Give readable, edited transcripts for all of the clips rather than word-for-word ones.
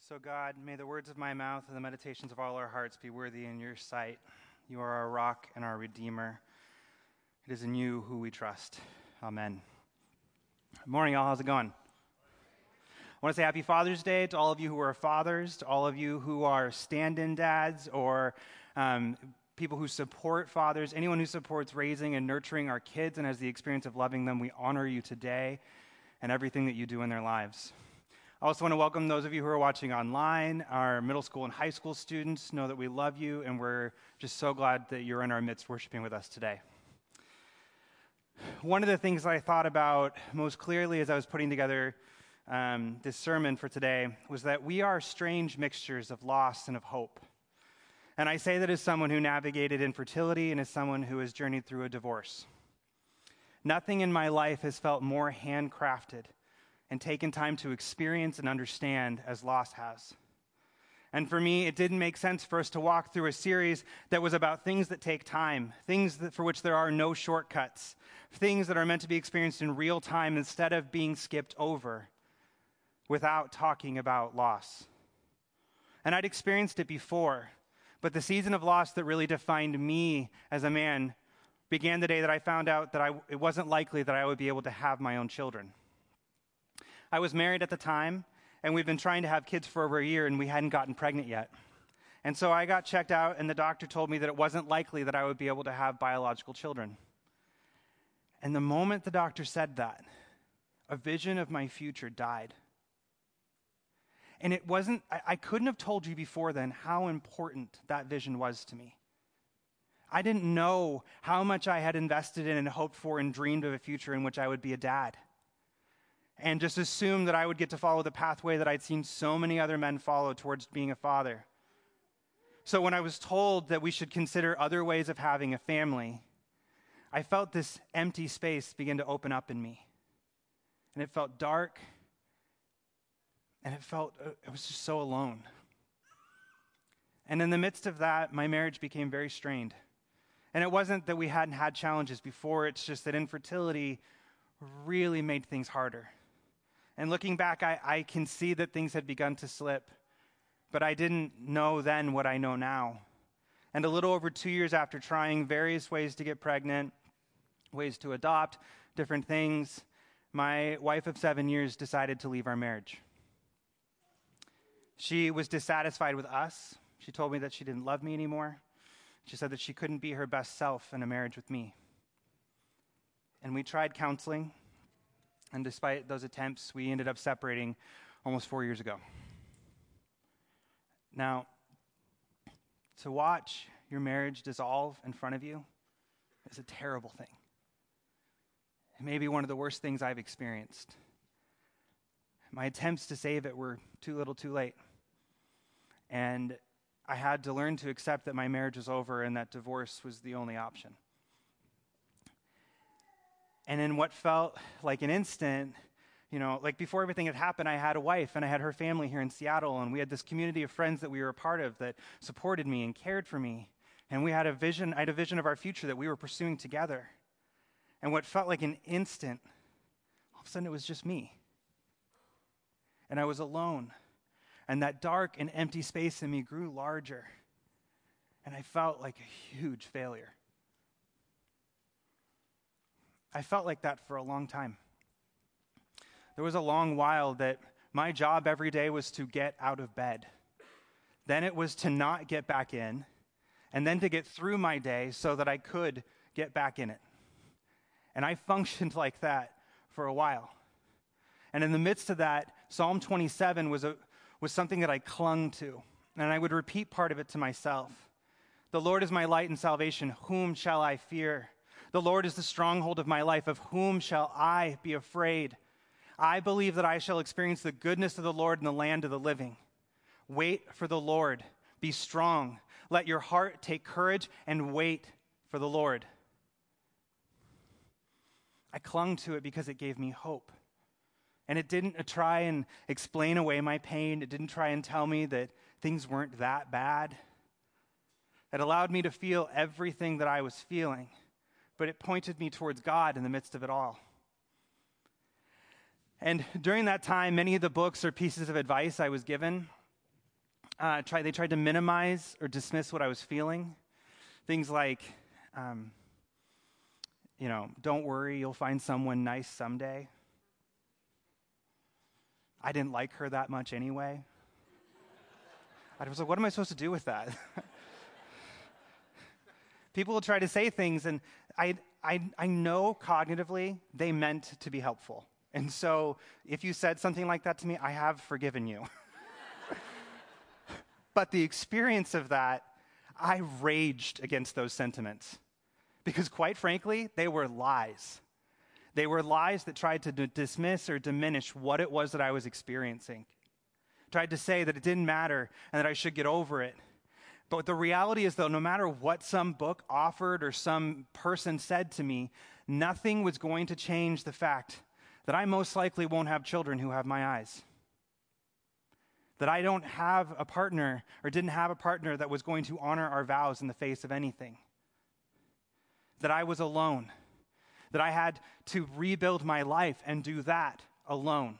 So God, may the words of my mouth and the meditations of all our hearts be worthy in your sight. You are our rock and our redeemer. It is in you who we trust. Amen. Good morning, all. How's it going? I want to say happy Father's Day to all of you who are fathers, to all of you who are stand-in dads or people who support fathers, anyone who supports raising and nurturing our kids and has the experience of loving them. We honor you today and everything that you do in their lives. I also want to welcome those of you who are watching online, our middle school and high school students. Know that we love you, and we're just so glad that you're in our midst worshiping with us today. One of the things that I thought about most clearly as I was putting together this sermon for today was that we are strange mixtures of loss and of hope. And I say that as someone who navigated infertility and as someone who has journeyed through a divorce. Nothing in my life has felt more handcrafted and taken time to experience and understand as loss has. And for me, it didn't make sense for us to walk through a series that was about things that take time, for which there are no shortcuts, things that are meant to be experienced in real time instead of being skipped over without talking about loss. And I'd experienced it before, but the season of loss that really defined me as a man began the day that I found out that it wasn't likely that I would be able to have my own children. I was married at the time, and we've been trying to have kids for over a year, and we hadn't gotten pregnant yet. And so I got checked out, and the doctor told me that it wasn't likely that I would be able to have biological children. And the moment the doctor said that, a vision of my future died. And I couldn't have told you before then how important that vision was to me. I didn't know how much I had invested in and hoped for and dreamed of a future in which I would be a dad. And just assumed that I would get to follow the pathway that I'd seen so many other men follow towards being a father. So when I was told that we should consider other ways of having a family, I felt this empty space begin to open up in me. And it felt dark, and it was just so alone. And in the midst of that, my marriage became very strained. And it wasn't that we hadn't had challenges before, it's just that infertility really made things harder. And looking back, I can see that things had begun to slip, but I didn't know then what I know now. And a little over 2 years after trying various ways to get pregnant, ways to adopt, different things, my wife of 7 years decided to leave our marriage. She was dissatisfied with us. She told me that she didn't love me anymore. She said that she couldn't be her best self in a marriage with me. And we tried counseling. And despite those attempts, we ended up separating almost 4 years ago. Now, to watch your marriage dissolve in front of you is a terrible thing. It may be one of the worst things I've experienced. My attempts to save it were too little too late. And I had to learn to accept that my marriage was over and that divorce was the only option. And in what felt like an instant, like before everything had happened, I had a wife and I had her family here in Seattle, and we had this community of friends that we were a part of that supported me and cared for me. And I had a vision of our future that we were pursuing together. And what felt like an instant, all of a sudden it was just me. And I was alone. And that dark and empty space in me grew larger. And I felt like a huge failure. I felt like that for a long time. There was a long while that my job every day was to get out of bed. Then it was to not get back in, and then to get through my day so that I could get back in it. And I functioned like that for a while. And in the midst of that, Psalm 27 was something that I clung to, and I would repeat part of it to myself. The Lord is my light and salvation. Whom shall I fear? The Lord is the stronghold of my life. Of whom shall I be afraid? I believe that I shall experience the goodness of the Lord in the land of the living. Wait for the Lord. Be strong. Let your heart take courage and wait for the Lord. I clung to it because it gave me hope. And it didn't try and explain away my pain. It didn't try and tell me that things weren't that bad. It allowed me to feel everything that I was feeling. But it pointed me towards God in the midst of it all. And during that time, many of the books or pieces of advice I was given They tried to minimize or dismiss what I was feeling. Things like, don't worry, you'll find someone nice someday. I didn't like her that much anyway. I was like, what am I supposed to do with that? People will try to say things, and I know cognitively they meant to be helpful. And so if you said something like that to me, I have forgiven you. But the experience of that, I raged against those sentiments. Because quite frankly, they were lies. They were lies that tried to dismiss or diminish what it was that I was experiencing. Tried to say that it didn't matter and that I should get over it. But the reality is, though, no matter what some book offered or some person said to me, nothing was going to change the fact that I most likely won't have children who have my eyes. That I don't have a partner or didn't have a partner that was going to honor our vows in the face of anything. That I was alone. That I had to rebuild my life and do that alone.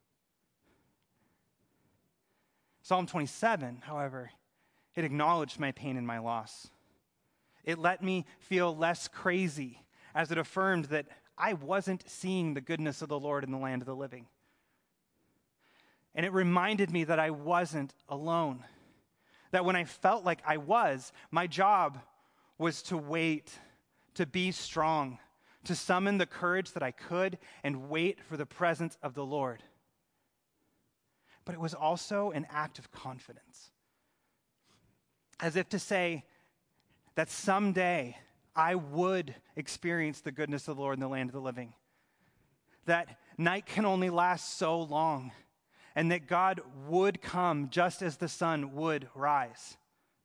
Psalm 27, however, it acknowledged my pain and my loss. It let me feel less crazy as it affirmed that I wasn't seeing the goodness of the Lord in the land of the living. And it reminded me that I wasn't alone. That when I felt like I was, my job was to wait, to be strong, to summon the courage that I could and wait for the presence of the Lord. But it was also an act of confidence. As if to say that someday I would experience the goodness of the Lord in the land of the living. That night can only last so long, and that God would come just as the sun would rise.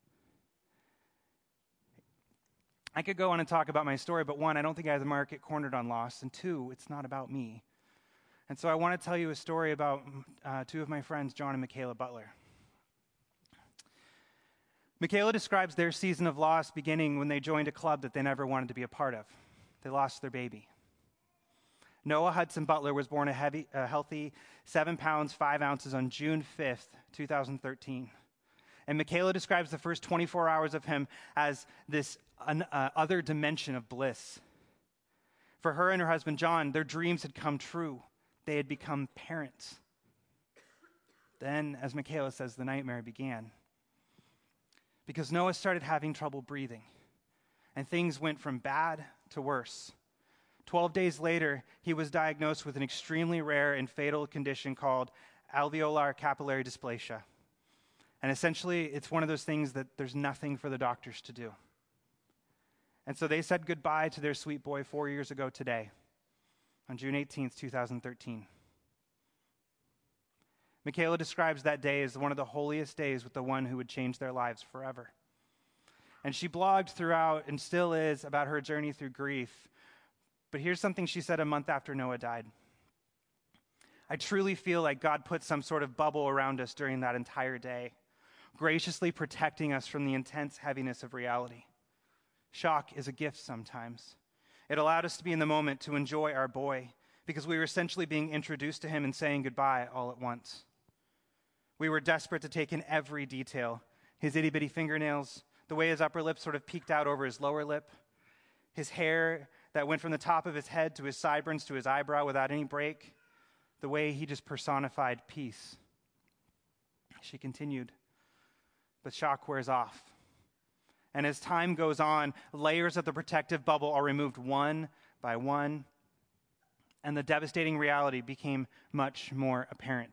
I could go on and talk about my story, but one, I don't think I have the market cornered on loss, and two, it's not about me. And so I want to tell you a story about two of my friends, John and Michaela Butler. Michaela describes their season of loss beginning when they joined a club that they never wanted to be a part of. They lost their baby. Noah Hudson Butler was born a healthy 7 pounds, 5 ounces on June 5th, 2013. And Michaela describes the first 24 hours of him as this other dimension of bliss. For her and her husband, John, their dreams had come true. They had become parents. Then, as Michaela says, the nightmare began. Because Noah started having trouble breathing, and things went from bad to worse. 12 days later, he was diagnosed with an extremely rare and fatal condition called alveolar capillary dysplasia. And essentially, it's one of those things that there's nothing for the doctors to do. And so they said goodbye to their sweet boy 4 years ago today, on June 18th, 2013. Michaela describes that day as one of the holiest days with the one who would change their lives forever. And she blogged throughout, and still is, about her journey through grief. But here's something she said a month after Noah died. I truly feel like God put some sort of bubble around us during that entire day, graciously protecting us from the intense heaviness of reality. Shock is a gift sometimes. It allowed us to be in the moment to enjoy our boy, because we were essentially being introduced to him and saying goodbye all at once. We were desperate to take in every detail. His itty-bitty fingernails, the way his upper lip sort of peeked out over his lower lip, his hair that went from the top of his head to his sideburns to his eyebrow without any break, the way he just personified peace. She continued, but shock wears off. And as time goes on, layers of the protective bubble are removed one by one, and the devastating reality became much more apparent.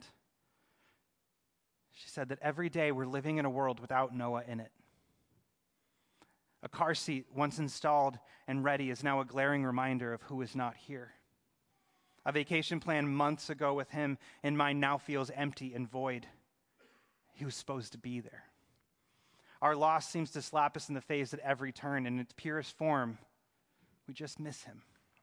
She said that every day we're living in a world without Noah in it. A car seat, once installed and ready, is now a glaring reminder of who is not here. A vacation planned months ago with him in mind now feels empty and void. He was supposed to be there. Our loss seems to slap us in the face at every turn. In its purest form, we just miss him.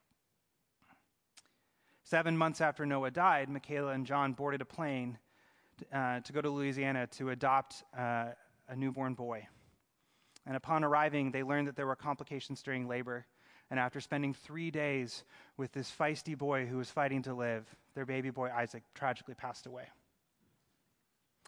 7 months after Noah died, Michaela and John boarded a plane to go to Louisiana to adopt a newborn boy. And upon arriving, they learned that there were complications during labor. And after spending 3 days with this feisty boy who was fighting to live, their baby boy Isaac tragically passed away.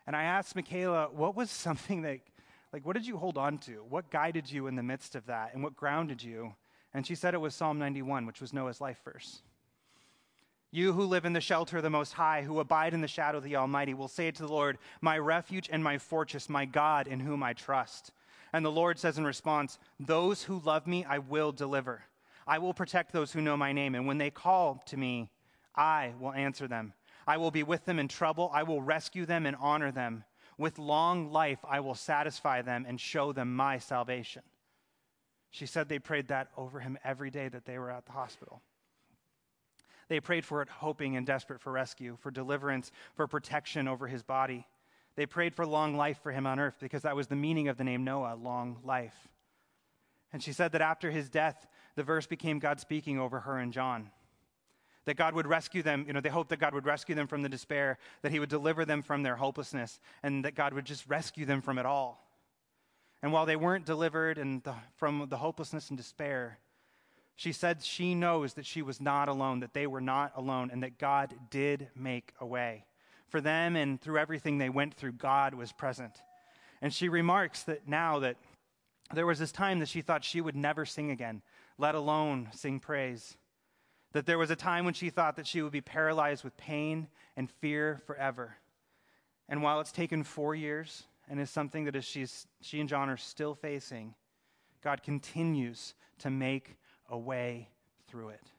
And I asked Michaela, what was something that, what did you hold on to? What guided you in the midst of that? And what grounded you? And she said it was Psalm 91, which was Noah's life verse. You who live in the shelter of the Most High, who abide in the shadow of the Almighty, will say to the Lord, my refuge and my fortress, my God in whom I trust. And the Lord says in response, those who love me, I will deliver. I will protect those who know my name. And when they call to me, I will answer them. I will be with them in trouble. I will rescue them and honor them. With long life, I will satisfy them and show them my salvation. She said they prayed that over him every day that they were at the hospital. They prayed for it, hoping and desperate for rescue, for deliverance, for protection over his body. They prayed for long life for him on earth because that was the meaning of the name Noah, long life. And she said that after his death, the verse became God speaking over her and John. That God would rescue them, they hoped that God would rescue them from the despair, that he would deliver them from their hopelessness, and that God would just rescue them from it all. And while they weren't delivered from the hopelessness and despair, she said she knows that she was not alone, that they were not alone, and that God did make a way. For them and through everything they went through, God was present. And she remarks that now that there was this time that she thought she would never sing again, let alone sing praise. That there was a time when she thought that she would be paralyzed with pain and fear forever. And while it's taken 4 years and is something that she and John are still facing, God continues to make a way through it.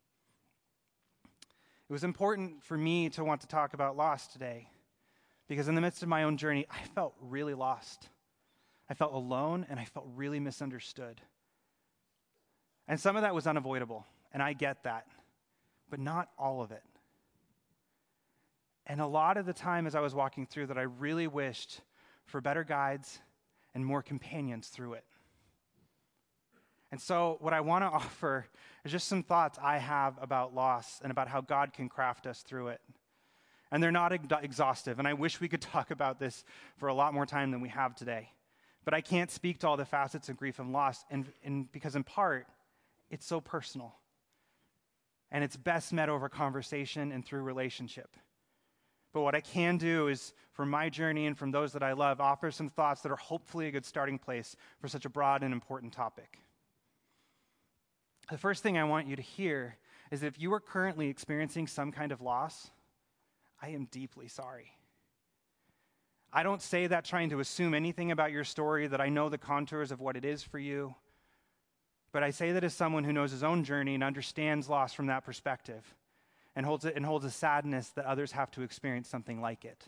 It was important for me to want to talk about loss today because in the midst of my own journey, I felt really lost. I felt alone and I felt really misunderstood. And some of that was unavoidable, and I get that, but not all of it. And a lot of the time as I was walking through that, I really wished for better guides and more companions through it. And so what I want to offer is just some thoughts I have about loss and about how God can craft us through it. And they're not exhaustive, and I wish we could talk about this for a lot more time than we have today. But I can't speak to all the facets of grief and loss, and because in part, it's so personal. And it's best met over conversation and through relationship. But what I can do is, from my journey and from those that I love, offer some thoughts that are hopefully a good starting place for such a broad and important topic. The first thing I want you to hear is that if you are currently experiencing some kind of loss, I am deeply sorry. I don't say that trying to assume anything about your story, that I know the contours of what it is for you, but I say that as someone who knows his own journey and understands loss from that perspective and holds a sadness that others have to experience something like it.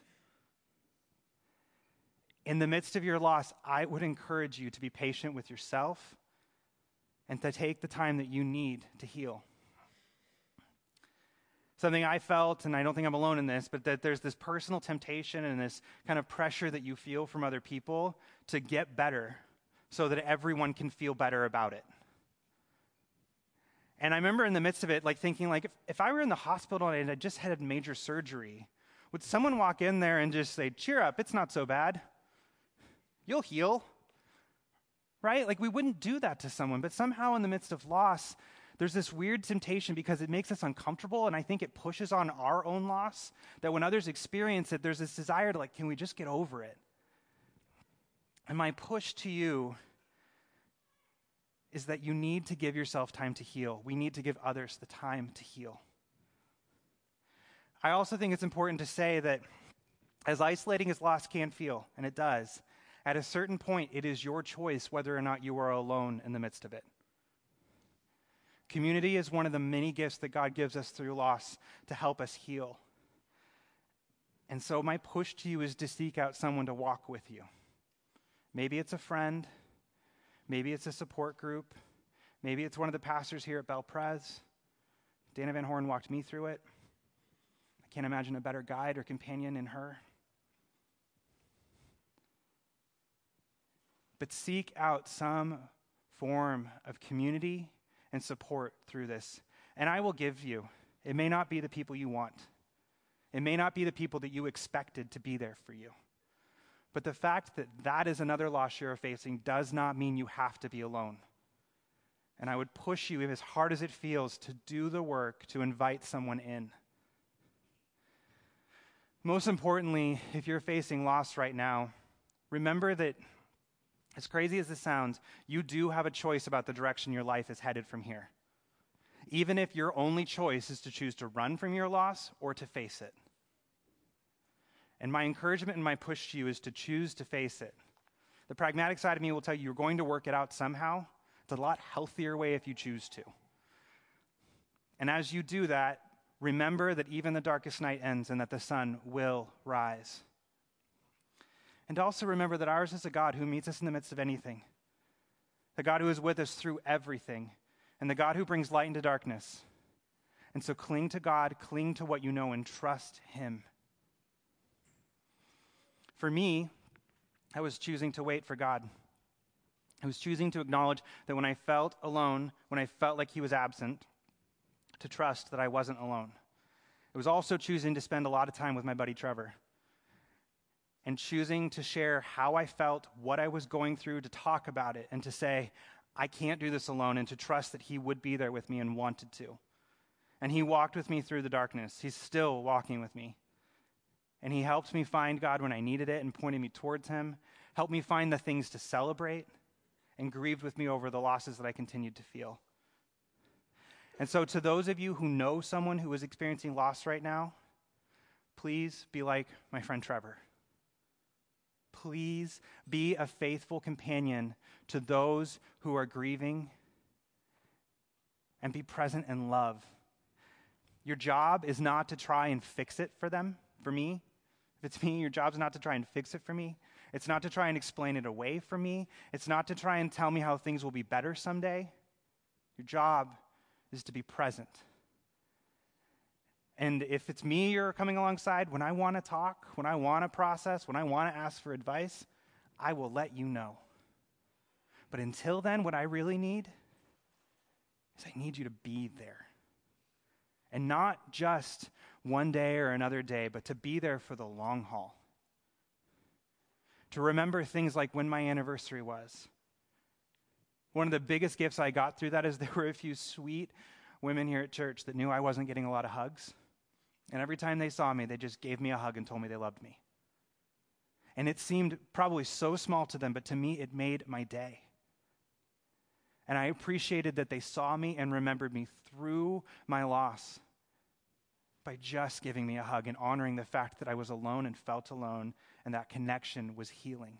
In the midst of your loss, I would encourage you to be patient with yourself and to take the time that you need to heal. Something I felt, and I don't think I'm alone in this, but that there's this personal temptation and this kind of pressure that you feel from other people to get better so that everyone can feel better about it. And I remember in the midst of it, thinking, if I were in the hospital and I just had major surgery, would someone walk in there and just say, cheer up, it's not so bad. You'll heal. Right? We wouldn't do that to someone, but somehow in the midst of loss, there's this weird temptation because it makes us uncomfortable, and I think it pushes on our own loss, that when others experience it, there's this desire to can we just get over it? And my push to you is that you need to give yourself time to heal. We need to give others the time to heal. I also think it's important to say that as isolating as loss can feel, and it does, at a certain point, it is your choice whether or not you are alone in the midst of it. Community is one of the many gifts that God gives us through loss to help us heal. And so my push to you is to seek out someone to walk with you. Maybe it's a friend. Maybe it's a support group. Maybe it's one of the pastors here at Bel Prez. Dana Van Horn walked me through it. I can't imagine a better guide or companion in her. But seek out some form of community and support through this. And I will give you. It may not be the people you want. It may not be the people that you expected to be there for you. But the fact that that is another loss you're facing does not mean you have to be alone. And I would push you, as hard as it feels, to do the work to invite someone in. Most importantly, if you're facing loss right now, remember that, as crazy as this sounds, you do have a choice about the direction your life is headed from here. Even if your only choice is to choose to run from your loss or to face it. And my encouragement and my push to you is to choose to face it. The pragmatic side of me will tell you you're going to work it out somehow. It's a lot healthier way if you choose to. And as you do that, remember that even the darkest night ends and that the sun will rise. And also remember that ours is a God who meets us in the midst of anything. The God who is with us through everything. And the God who brings light into darkness. And so cling to God, cling to what you know, and trust him. For me, I was choosing to wait for God. I was choosing to acknowledge that when I felt alone, when I felt like he was absent, to trust that I wasn't alone. It was also choosing to spend a lot of time with my buddy Trevor. And choosing to share how I felt, what I was going through, to talk about it, and to say, I can't do this alone, and to trust that he would be there with me and wanted to. And he walked with me through the darkness. He's still walking with me. And he helped me find God when I needed it and pointed me towards him, helped me find the things to celebrate, and grieved with me over the losses that I continued to feel. And so to those of you who know someone who is experiencing loss right now, please be like my friend Trevor. Please be a faithful companion to those who are grieving and be present in love. Your job is not to try and fix it for them, for me. If it's me, your job's not to try and fix it for me. It's not to try and explain it away from me. It's not to try and tell me how things will be better someday. Your job is to be present. And if it's me you're coming alongside, when I want to talk, when I want to process, when I want to ask for advice, I will let you know. But until then, what I really need is I need you to be there. And not just one day or another day, but to be there for the long haul. To remember things like when my anniversary was. One of the biggest gifts I got through that is there were a few sweet women here at church that knew I wasn't getting a lot of hugs. And every time they saw me, they just gave me a hug and told me they loved me. And it seemed probably so small to them, but to me, it made my day. And I appreciated that they saw me and remembered me through my loss by just giving me a hug and honoring the fact that I was alone and felt alone, and that connection was healing.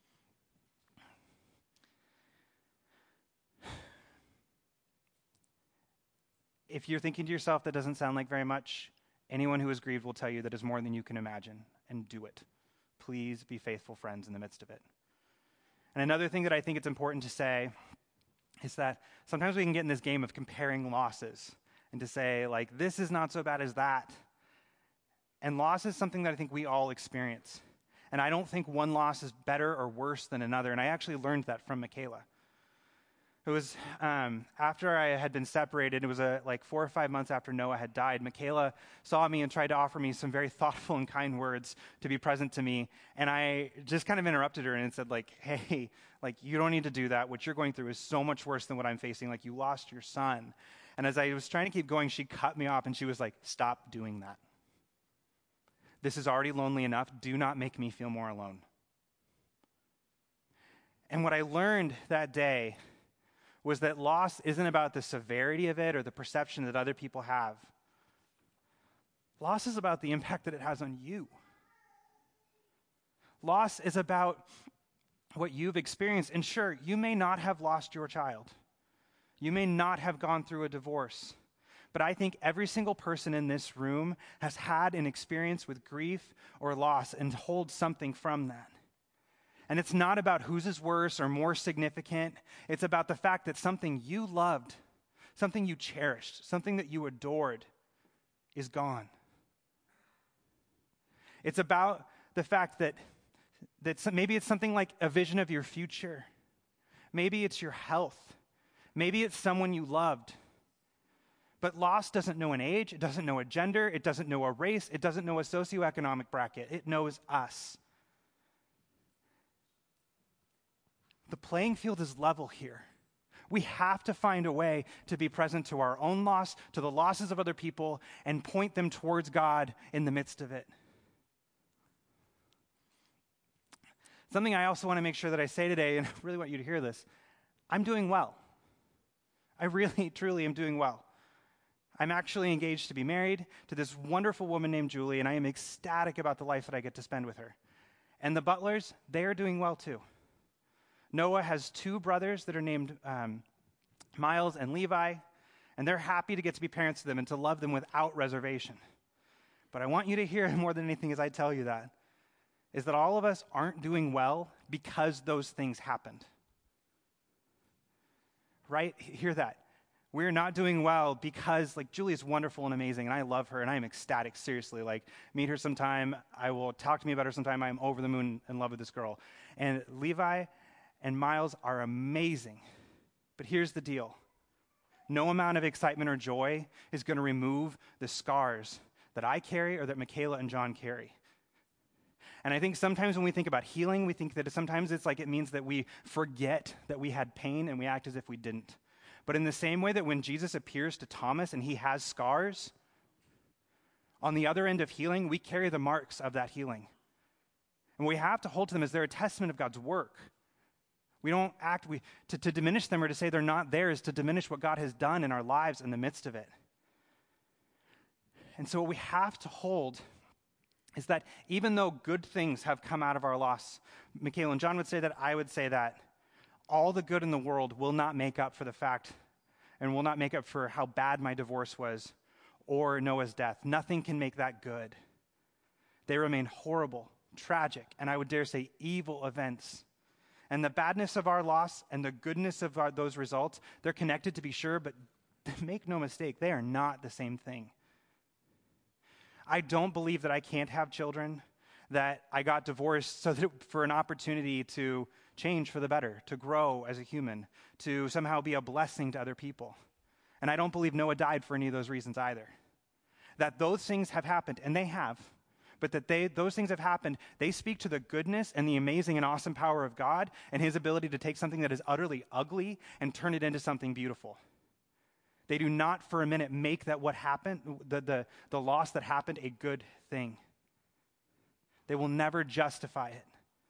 If you're thinking to yourself, that doesn't sound like very much, anyone who is grieved will tell you that is more than you can imagine, and do it. Please be faithful friends in the midst of it. And another thing that I think it's important to say is that sometimes we can get in this game of comparing losses and to say, like, this is not so bad as that. And loss is something that I think we all experience. And I don't think one loss is better or worse than another. And I actually learned that from Michaela. It was after I had been separated, it was like 4 or 5 months after Noah had died, Michaela saw me and tried to offer me some very thoughtful and kind words to be present to me. And I just kind of interrupted her and said, like, hey, like, you don't need to do that. What you're going through is so much worse than what I'm facing. Like, you lost your son. And as I was trying to keep going, she cut me off and she was like, stop doing that. This is already lonely enough. Do not make me feel more alone. And what I learned that day was that loss isn't about the severity of it or the perception that other people have. Loss is about the impact that it has on you. Loss is about what you've experienced. And sure, you may not have lost your child. You may not have gone through a divorce. But I think every single person in this room has had an experience with grief or loss and holds something from that. And it's not about whose is worse or more significant. It's about the fact that something you loved, something you cherished, something that you adored is gone. It's about the fact that maybe it's something like a vision of your future. Maybe it's your health. Maybe it's someone you loved. But loss doesn't know an age. It doesn't know a gender. It doesn't know a race. It doesn't know a socioeconomic bracket. It knows us. The playing field is level here. We have to find a way to be present to our own loss, to the losses of other people, and point them towards God in the midst of it. Something I also want to make sure that I say today, and I really want you to hear this, I'm doing well. I really, truly am doing well. I'm actually engaged to be married to this wonderful woman named Julie, and I am ecstatic about the life that I get to spend with her. And the Butlers, they are doing well too. Noah has 2 brothers that are named Miles and Levi, and they're happy to get to be parents to them and to love them without reservation. But I want you to hear more than anything as I tell you that, is that all of us aren't doing well because those things happened. Right? Hear that. We're not doing well because, Julie is wonderful and amazing, and I love her, and I am ecstatic, seriously. Meet her sometime. I will talk to me about her sometime. I am over the moon in love with this girl. And Levi and Miles are amazing. But here's the deal. No amount of excitement or joy is going to remove the scars that I carry or that Michaela and John carry. And I think sometimes when we think about healing, we think that sometimes it means that we forget that we had pain and we act as if we didn't. But in the same way that when Jesus appears to Thomas and he has scars, on the other end of healing, we carry the marks of that healing. And we have to hold to them as they're a testament of God's work. We don't act, to diminish them or to say they're not there is to diminish what God has done in our lives in the midst of it. And so what we have to hold is that even though good things have come out of our loss, Michaela and John would say that, I would say that, all the good in the world will not make up for the fact and will not make up for how bad my divorce was or Noah's death. Nothing can make that good. They remain horrible, tragic, and I would dare say evil events. And the badness of our loss and the goodness of those results, they're connected to be sure, but make no mistake, they are not the same thing. I don't believe that I can't have children, that I got divorced so that for an opportunity to change for the better, to grow as a human, to somehow be a blessing to other people. And I don't believe Noah died for any of those reasons either. That those things have happened, and they have, but that those things have happened, they speak to the goodness and the amazing and awesome power of God and his ability to take something that is utterly ugly and turn it into something beautiful. They do not for a minute make that what happened, the loss that happened, a good thing. They will never justify it.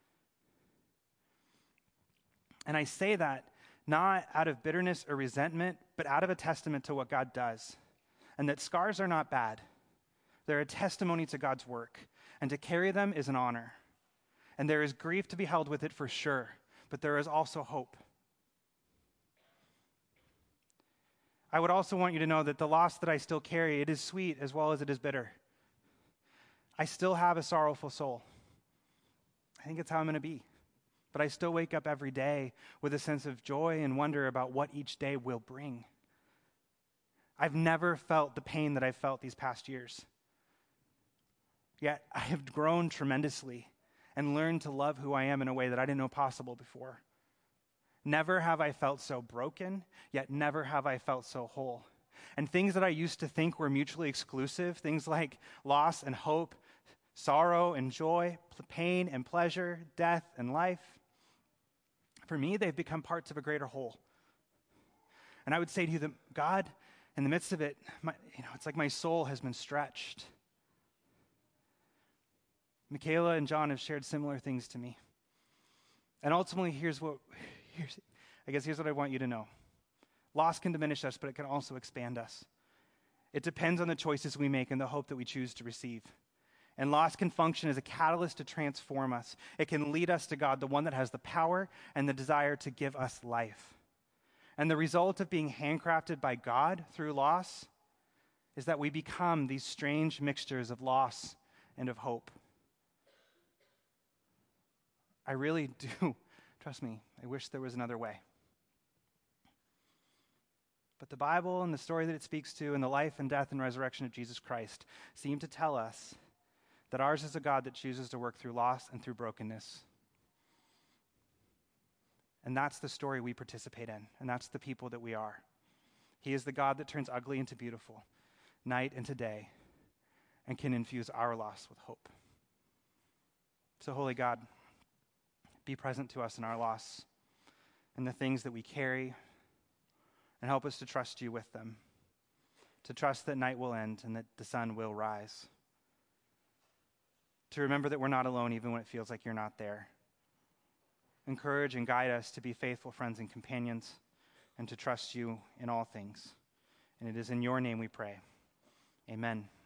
And I say that not out of bitterness or resentment, but out of a testament to what God does. And that scars are not bad. They're a testimony to God's work. And to carry them is an honor. And there is grief to be held with it for sure, but there is also hope. I would also want you to know that the loss that I still carry, it is sweet as well as it is bitter. I still have a sorrowful soul. I think it's how I'm going to be. But I still wake up every day with a sense of joy and wonder about what each day will bring. I've never felt the pain that I've felt these past years. Yet I have grown tremendously and learned to love who I am in a way that I didn't know possible before. Never have I felt so broken, yet never have I felt so whole. And things that I used to think were mutually exclusive, things like loss and hope, sorrow and joy, pain and pleasure, death and life, for me, they've become parts of a greater whole. And I would say to you that God, in the midst of it, it's like my soul has been stretched. Michaela and John have shared similar things to me. And ultimately, here's what I want you to know. Loss can diminish us, but it can also expand us. It depends on the choices we make and the hope that we choose to receive. And loss can function as a catalyst to transform us. It can lead us to God, the one that has the power and the desire to give us life. And the result of being handcrafted by God through loss is that we become these strange mixtures of loss and of hope. I really do, trust me, I wish there was another way. But the Bible and the story that it speaks to and the life and death and resurrection of Jesus Christ seem to tell us that ours is a God that chooses to work through loss and through brokenness. And that's the story we participate in, and that's the people that we are. He is the God that turns ugly into beautiful, night into day, and can infuse our loss with hope. So, Holy God, be present to us in our loss and the things that we carry, and help us to trust you with them, to trust that night will end and that the sun will rise, to remember that we're not alone even when it feels like you're not there, encourage and guide us to be faithful friends and companions, and to trust you in all things. And it is in your name we pray. Amen.